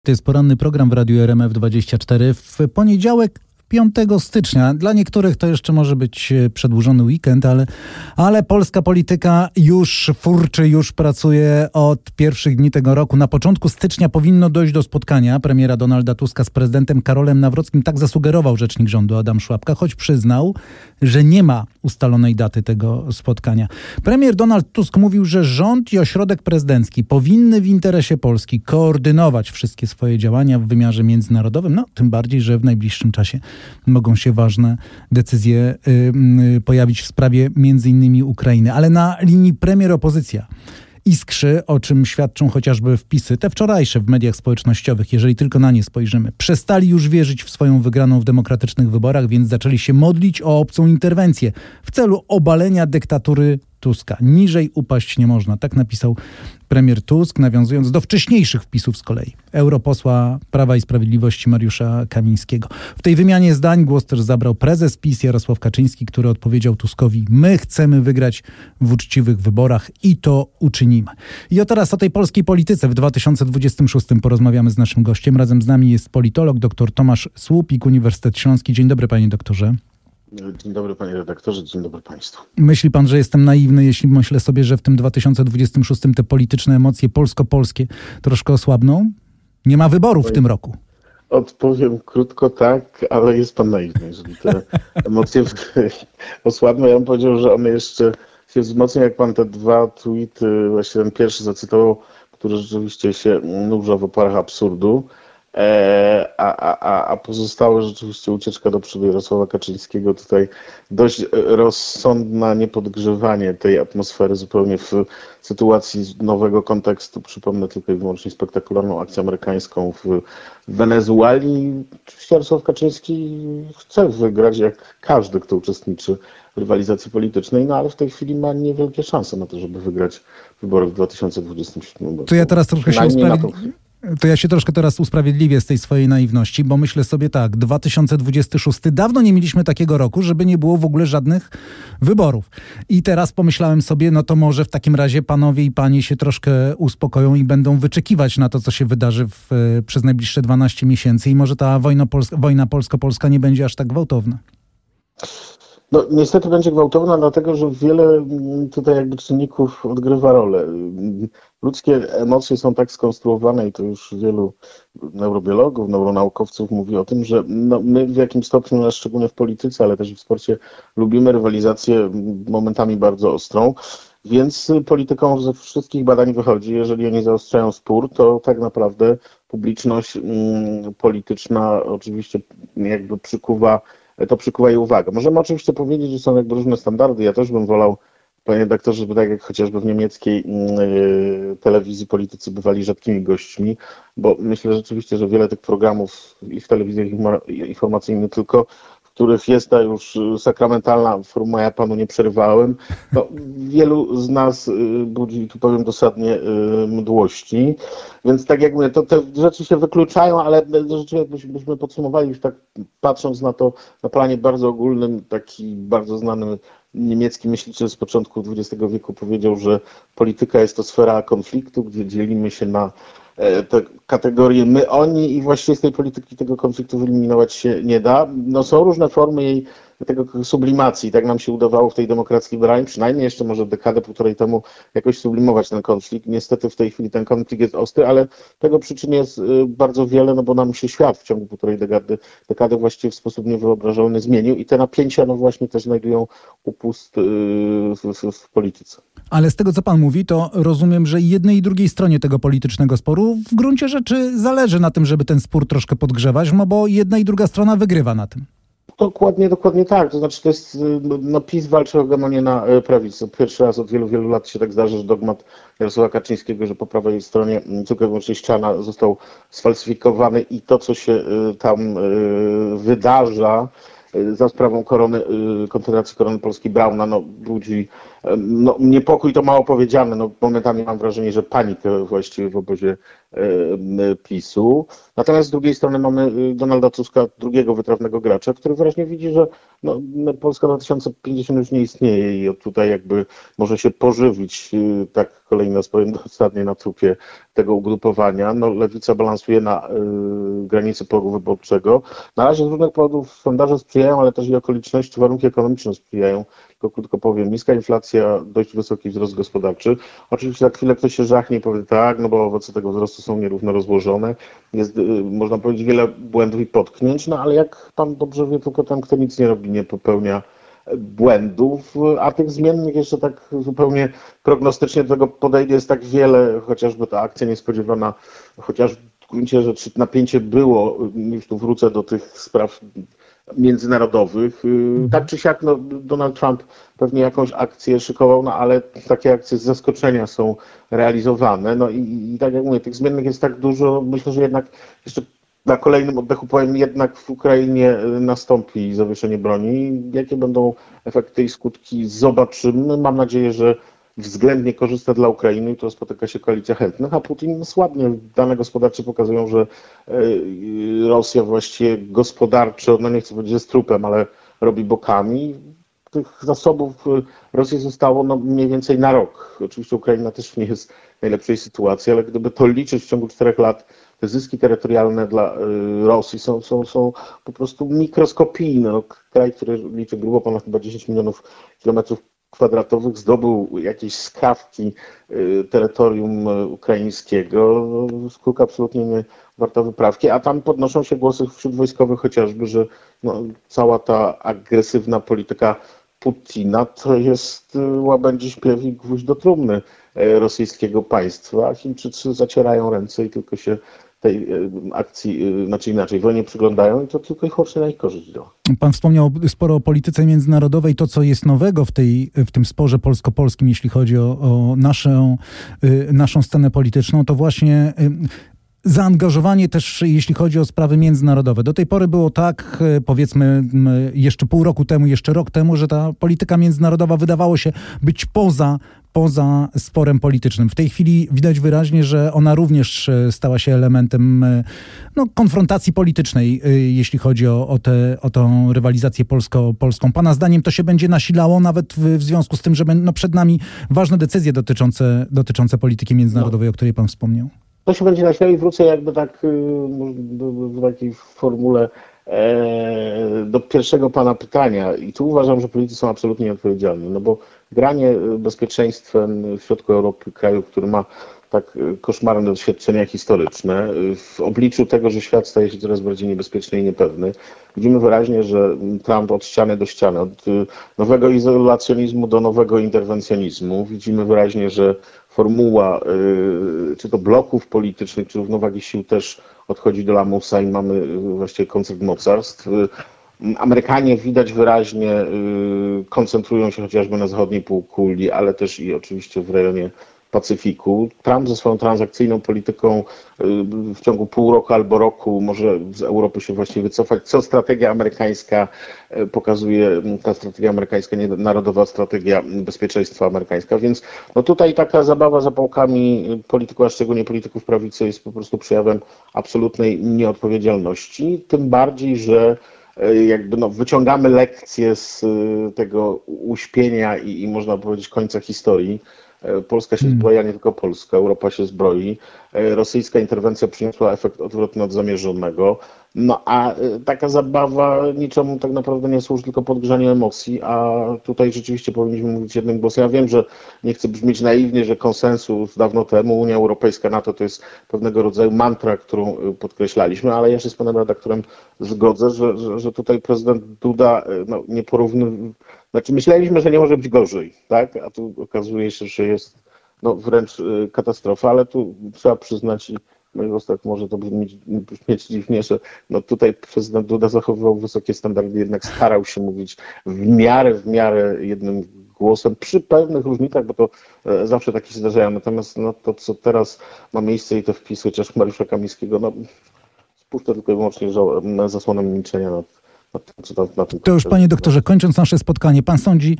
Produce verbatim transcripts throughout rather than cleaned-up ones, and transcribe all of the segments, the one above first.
To jest poranny program w Radiu R M F dwadzieścia cztery w poniedziałek, piątego stycznia. Dla niektórych to jeszcze może być przedłużony weekend, ale, ale polska polityka już furczy, już pracuje od pierwszych dni tego roku. Na początku stycznia powinno dojść do spotkania premiera Donalda Tuska z prezydentem Karolem Nawrockim. Tak zasugerował rzecznik rządu Adam Szłapka, choć przyznał, że nie ma ustalonej daty tego spotkania. Premier Donald Tusk mówił, że rząd i ośrodek prezydencki powinny w interesie Polski koordynować wszystkie swoje działania w wymiarze międzynarodowym. No, tym bardziej, że w najbliższym czasie mogą się ważne decyzje y, y, pojawić w sprawie między innymi Ukrainy. Ale na linii premier opozycja iskrzy, o czym świadczą chociażby wpisy, te wczorajsze w mediach społecznościowych, jeżeli tylko na nie spojrzymy. Przestali już wierzyć w swoją wygraną w demokratycznych wyborach, więc zaczęli się modlić o obcą interwencję w celu obalenia dyktatury Tuska. Niżej upaść nie można. Tak napisał premier Tusk, nawiązując do wcześniejszych wpisów z kolei europosła Prawa i Sprawiedliwości Mariusza Kamińskiego. W tej wymianie zdań głos też zabrał prezes PiS Jarosław Kaczyński, który odpowiedział Tuskowi: my chcemy wygrać w uczciwych wyborach i to uczynimy. I o teraz o tej polskiej polityce w dwa tysiące dwudziestym szóstym porozmawiamy z naszym gościem. Razem z nami jest politolog dr Tomasz Słupik, Uniwersytet Śląski. Dzień dobry, panie doktorze. Dzień dobry, panie redaktorze, dzień dobry państwu. Myśli pan, że jestem naiwny, jeśli myślę sobie, że w tym dwa tysiące dwudziestym szóstym te polityczne emocje polsko-polskie troszkę osłabną? Nie ma wyborów w tym roku. Odpowiem krótko tak, ale jest pan naiwny. Jeżeli te emocje osłabną, ja bym powiedział, że one jeszcze się wzmocnią, jak pan te dwa tweety, właśnie ten pierwszy zacytował, który rzeczywiście się nurza w oparach absurdu. A, a, a pozostałe rzeczywiście ucieczka do przodu Jarosława Kaczyńskiego, tutaj dość rozsądne niepodgrzewanie tej atmosfery zupełnie w sytuacji nowego kontekstu. Przypomnę tylko i wyłącznie spektakularną akcję amerykańską w Wenezueli. Oczywiście Jarosław Kaczyński chce wygrać jak każdy, kto uczestniczy w rywalizacji politycznej, no ale w tej chwili ma niewielkie szanse na to, żeby wygrać wybory w dwa tysiące dwudziestym siódmym roku. To ja teraz troszkę się usprawiedliwię. To ja się troszkę teraz usprawiedliwię z tej swojej naiwności, bo myślę sobie tak, dwa tysiące dwudziesty szósty, dawno nie mieliśmy takiego roku, żeby nie było w ogóle żadnych wyborów. I teraz pomyślałem sobie, no to może w takim razie panowie i panie się troszkę uspokoją i będą wyczekiwać na to, co się wydarzy w, przez najbliższe dwanaście miesięcy i może ta wojna, polska, wojna polsko-polska nie będzie aż tak gwałtowna. No niestety będzie gwałtowna, dlatego że wiele tutaj jakby czynników odgrywa rolę. Ludzkie emocje są tak skonstruowane i to już wielu neurobiologów, neuronaukowców mówi o tym, że no my w jakimś stopniu, szczególnie w polityce, ale też w sporcie, lubimy rywalizację momentami bardzo ostrą. Więc politykom ze wszystkich badań wychodzi, jeżeli oni zaostrzają spór, to tak naprawdę publiczność mm, polityczna oczywiście jakby przykuwa to przykuwa jej uwagę. Możemy oczywiście powiedzieć, że są jakby różne standardy. Ja też bym wolał, panie redaktorze, żeby tak jak chociażby w niemieckiej yy, telewizji politycy bywali rzadkimi gośćmi, bo myślę rzeczywiście, że wiele tych programów i w telewizjach informacyjnych tylko, w których jest ta już sakramentalna forma, ja panu nie przerwałem, no, wielu z nas yy, budzi, tu powiem dosadnie, yy, mdłości. Więc tak jak mówię, to te rzeczy się wykluczają, ale rzeczywiście jakbyśmy podsumowali już tak patrząc na to na planie bardzo ogólnym, taki bardzo znany niemiecki myśliciel z początku dwudziestego wieku powiedział, że polityka jest to sfera konfliktu, gdzie dzielimy się na te kategorie my, oni i właściwie z tej polityki tego konfliktu wyeliminować się nie da. No są różne formy jej tego sublimacji. Tak nam się udawało w tej demokracji liberalnej, przynajmniej jeszcze może dekadę, półtorej temu jakoś sublimować ten konflikt. Niestety w tej chwili ten konflikt jest ostry, ale tego przyczyn jest bardzo wiele, no bo nam się świat w ciągu półtorej dekady, dekady właściwie w sposób niewyobrażalny zmienił i te napięcia no właśnie też znajdują upust w, w, w polityce. Ale z tego, co pan mówi, to rozumiem, że jednej i drugiej stronie tego politycznego sporu w gruncie rzeczy zależy na tym, żeby ten spór troszkę podgrzewać, no bo jedna i druga strona wygrywa na tym. Dokładnie, dokładnie tak. To znaczy to jest, no PiS walczy o hegemonię na prawicy. Pierwszy raz od wielu, wielu lat się tak zdarza, że dogmat Jarosława Kaczyńskiego, że po prawej stronie tylko i wyłącznie ściana został sfalsyfikowany i to, co się tam wydarza za sprawą korony, Konfederacji Korony Polskiej Brauna, no budzi no, niepokój to mało powiedziane, no, momentami mam wrażenie, że panikę właściwie w obozie PiSu. Natomiast z drugiej strony mamy Donalda Tuska, drugiego wytrawnego gracza, który wyraźnie widzi, że no, Polska dwa tysiące pięćdziesiąt już nie istnieje i tutaj jakby może się pożywić tak kolejny raz powiem dosadnie na trupie tego ugrupowania. No, Lewica balansuje na y, granicy progu wyborczego. Na razie z różnych powodów sondaże sprzyjają, ale też i okoliczności, warunki ekonomiczne sprzyjają. Tylko krótko powiem, niska inflacja, dość wysoki wzrost gospodarczy. Oczywiście za chwilę ktoś się żachnie i powie tak, no bo owoce tego wzrostu są nierówno rozłożone. Jest, y, można powiedzieć, wiele błędów i potknięć, no ale jak pan dobrze wie, tylko ten, kto nic nie robi, nie popełnia błędów, a tych zmiennych jeszcze tak zupełnie prognostycznie do tego podejdzie jest tak wiele, chociażby ta akcja niespodziewana, chociaż w gruncie rzeczy napięcie było, już tu wrócę do tych spraw międzynarodowych. Tak czy siak no, Donald Trump pewnie jakąś akcję szykował, no ale takie akcje z zaskoczenia są realizowane. No i, i tak jak mówię, tych zmiennych jest tak dużo, myślę, że jednak jeszcze na kolejnym oddechu powiem, jednak w Ukrainie nastąpi zawieszenie broni. Jakie będą efekty i skutki, zobaczymy. Mam nadzieję, że względnie korzystne dla Ukrainy i to spotyka się koalicja chętnych, a Putin słabnie. Dane gospodarcze pokazują, że Rosja właściwie gospodarczo, no nie chcę powiedzieć, że z trupem, ale robi bokami. Tych zasobów Rosji zostało no, mniej więcej na rok. Oczywiście Ukraina też nie jest w najlepszej sytuacji, ale gdyby to liczyć w ciągu czterech lat, te zyski terytorialne dla Rosji są, są, są po prostu mikroskopijne. No, kraj, który liczy grubo ponad chyba dziesięć milionów kilometrów kwadratowych, zdobył jakieś skrawki terytorium ukraińskiego. Skrót absolutnie nie warta wyprawki, a tam podnoszą się głosy wśród wojskowych chociażby, że no, cała ta agresywna polityka Putina to jest łabędzi śpiew i gwóźdź do trumny rosyjskiego państwa, a Chińczycy zacierają ręce i tylko się tej akcji, znaczy inaczej, wojnie przyglądają i to tylko i wyłącznie na ich korzyść działa. Pan wspomniał sporo o polityce międzynarodowej. To, co jest nowego w, tej, w tym sporze polsko-polskim, jeśli chodzi o, o naszą, naszą scenę polityczną, to właśnie zaangażowanie też, jeśli chodzi o sprawy międzynarodowe. Do tej pory było tak, powiedzmy jeszcze pół roku temu, jeszcze rok temu, że ta polityka międzynarodowa wydawało się być poza poza sporem politycznym. W tej chwili widać wyraźnie, że ona również stała się elementem no, konfrontacji politycznej, jeśli chodzi o, o, tę, o tą rywalizację polsko-polską. Pana zdaniem to się będzie nasilało nawet w, w związku z tym, że no, przed nami ważne decyzje dotyczące, dotyczące polityki międzynarodowej, no. o której pan wspomniał. To się będzie nasilało i wrócę jakby tak w takiej formule do pierwszego pana pytania i tu uważam, że politycy są absolutnie nieodpowiedzialni, no bo granie bezpieczeństwem w środku Europy, kraju, który ma tak koszmarne doświadczenia historyczne, w obliczu tego, że świat staje się coraz bardziej niebezpieczny i niepewny, widzimy wyraźnie, że Trump od ściany do ściany, od nowego izolacjonizmu do nowego interwencjonizmu, widzimy wyraźnie, że formuła czy to bloków politycznych, czy równowagi sił też odchodzi do lamusa i mamy właściwie koncert mocarstw. Amerykanie widać wyraźnie koncentrują się chociażby na zachodniej półkuli, ale też i oczywiście w rejonie Pacyfiku. Trump ze swoją transakcyjną polityką w ciągu pół roku albo roku może z Europy się właściwie wycofać, co strategia amerykańska pokazuje, ta strategia amerykańska, nie narodowa strategia bezpieczeństwa amerykańska, więc no tutaj taka zabawa zapałkami polityków, a szczególnie polityków prawicy jest po prostu przejawem absolutnej nieodpowiedzialności, tym bardziej, że jakby no, wyciągamy lekcje z tego uśpienia i, i można powiedzieć końca historii. Polska się zbroi, a nie tylko Polska, Europa się zbroi. Rosyjska interwencja przyniosła efekt odwrotny od zamierzonego. No a taka zabawa niczemu tak naprawdę nie służy, tylko podgrzaniu emocji, a tutaj rzeczywiście powinniśmy mówić jednym głosem. Ja wiem, że nie chcę brzmieć naiwnie, że konsensus dawno temu, Unia Europejska, NATO to jest pewnego rodzaju mantra, którą podkreślaliśmy, ale ja się z panem redaktorem zgodzę, że, że, że tutaj prezydent Duda no, nie porówny... Znaczy myśleliśmy, że nie może być gorzej, tak? A tu okazuje się, że jest no, wręcz katastrofa, ale tu trzeba przyznać i no tak może to brzmieć, brzmieć dziwnie, że no tutaj prezydent Duda zachowywał wysokie standardy, jednak starał się mówić w miarę, w miarę jednym głosem, przy pewnych różnicach, bo to zawsze takie się zdarzają. Natomiast no, to, co teraz ma miejsce i te wpisy chociaż Mariusza Kamińskiego, no spuszczę tylko i wyłącznie zasłoną milczenia nad na tym, co tam, na tym To już, panie doktorze, kończąc nasze spotkanie, pan sądzi,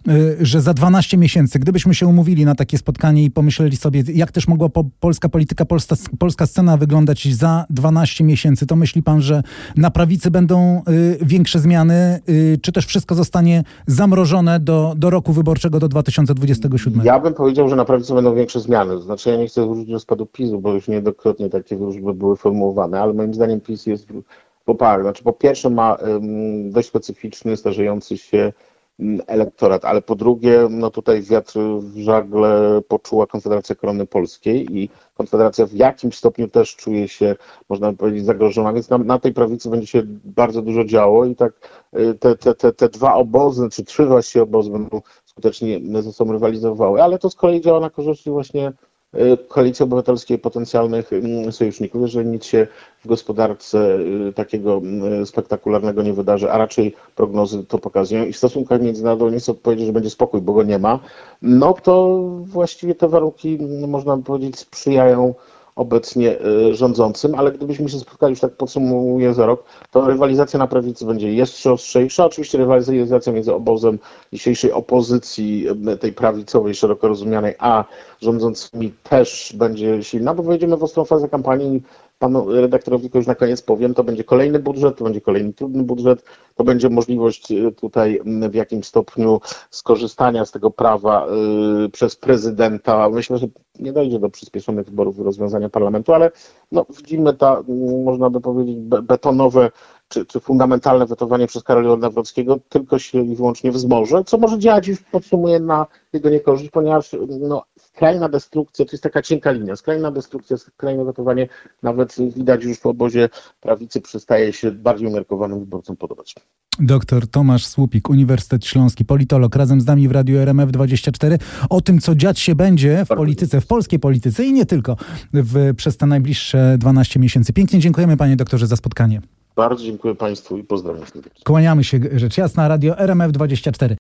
że za dwanaście miesięcy, gdybyśmy się umówili na takie spotkanie i pomyśleli sobie, jak też mogła po, polska polityka, polska, polska scena wyglądać za dwanaście miesięcy, to myśli pan, że na prawicy będą y, większe zmiany, y, czy też wszystko zostanie zamrożone do, do roku wyborczego, do dwa tysiące dwudziestego siódmego? Ja bym powiedział, że na prawicy będą większe zmiany. To znaczy, ja nie chcę wrócić rozpadu PiSu, bo już niejednokrotnie takie wróżby były formułowane, ale moim zdaniem PiS jest poparty. Znaczy, po pierwsze ma um, dość specyficzny, starzejący się um, elektorat, ale po drugie, no tutaj wiatr w żagle poczuła Konfederacja Korony Polskiej i Konfederacja w jakimś stopniu też czuje się, można by powiedzieć, zagrożona, więc na, na tej prawicy będzie się bardzo dużo działo i tak te, te, te, te dwa obozy, czy trzy właściwie obozy będą skutecznie ze sobą rywalizowały, ale to z kolei działa na korzyść właśnie Koalicji Obywatelskiej potencjalnych sojuszników, jeżeli nic się w gospodarce takiego spektakularnego nie wydarzy, a raczej prognozy to pokazują i w stosunkach międzynarodowych nie chcę powiedzieć, że będzie spokój, bo go nie ma, no to właściwie te warunki, można powiedzieć, sprzyjają obecnie rządzącym, ale gdybyśmy się spotkali, już tak podsumowuję za rok, to rywalizacja na prawicy będzie jeszcze ostrzejsza. Oczywiście rywalizacja między obozem dzisiejszej opozycji, tej prawicowej, szeroko rozumianej, a rządzącymi też będzie silna, bo wejdziemy w ostrą fazę kampanii. Panu redaktorowi tylko już na koniec powiem, to będzie kolejny budżet, to będzie kolejny trudny budżet, to będzie możliwość tutaj w jakimś stopniu skorzystania z tego prawa y, przez prezydenta. Myślę, że nie dojdzie do przyspieszonych wyborów i rozwiązania parlamentu, ale no, widzimy ta, można by powiedzieć, betonowe czy, czy fundamentalne wetowanie przez Karola Nawrockiego tylko się i wyłącznie wzmoże, co może działać, już podsumuję, na jego niekorzyść, ponieważ no, skrajna destrukcja, to jest taka cienka linia, skrajna destrukcja, skrajne wetowanie nawet widać już w obozie prawicy przestaje się bardziej umiarkowanym wyborcom podobać. Doktor Tomasz Słupik, Uniwersytet Śląski, politolog, razem z nami w Radiu R M F dwadzieścia cztery o tym, co dziać się będzie w polityce, w polskiej polityce i nie tylko w, przez te najbliższe dwanaście miesięcy. Pięknie dziękujemy, panie doktorze, za spotkanie. Bardzo dziękuję państwu i pozdrawiam serdecznie. Kłaniamy się, rzecz jasna, Radio R M F dwadzieścia cztery.